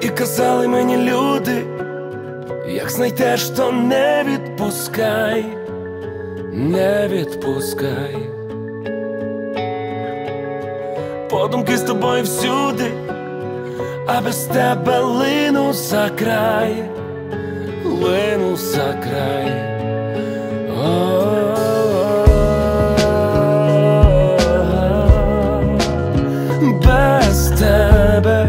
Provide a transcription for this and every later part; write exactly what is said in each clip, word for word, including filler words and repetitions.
І казали мені люди, як знайдеш, то не відпускай, не відпускай. Подумки з тобою всюди, а без тебе лину за край, лину за край. Без тебе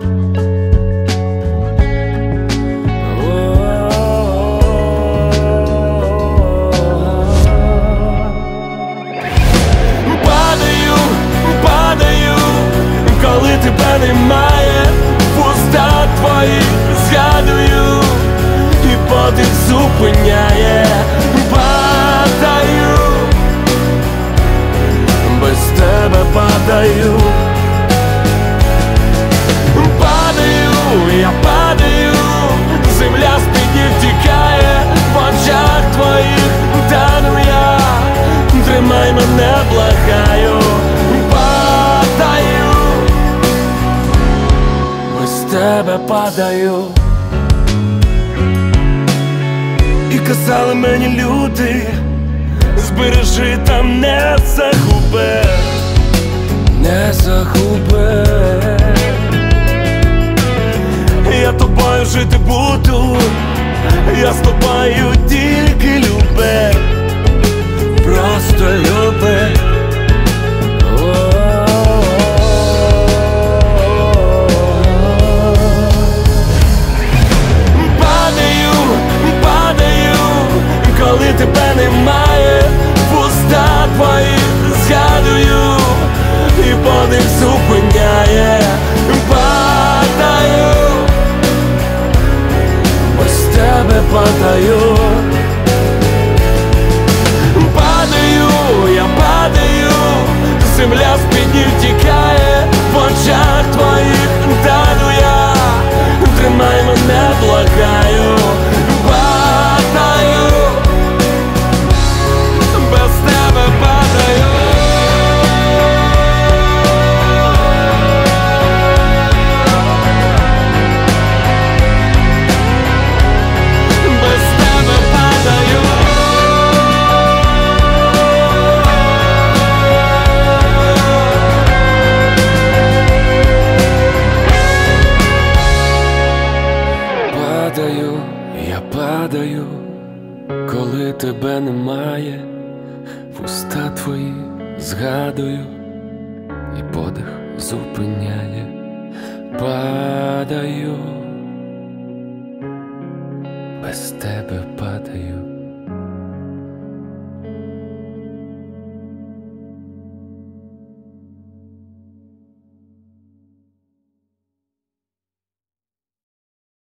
падаю, падаю, коли тебе немає, вуста твої згадую, і подих зупиняє. Падаю, без тебе падаю. Падаю, я падаю, земля з-під ніг тікає, в очах твоїх тану я, тримай мене, благаю. Падаю, без тебе падаю. І казали мені люди, збережи та не загуби, не загуби. Я тобою жити буду, я з тобою тільки люби, просто люби. Падаю, падаю, коли тебе немає, вуста твої згадую, і подих зупиняє. Падаю, без тебе падаю. Падаю, я падаю, земля з-під ніг тікає, в очах твоїх тану я, тримай мене, благаю. Падаю, без тебе падаю. Падаю, я падаю, коли тебе немає, вуста твої згадую, і подих зупиняє. Падаю.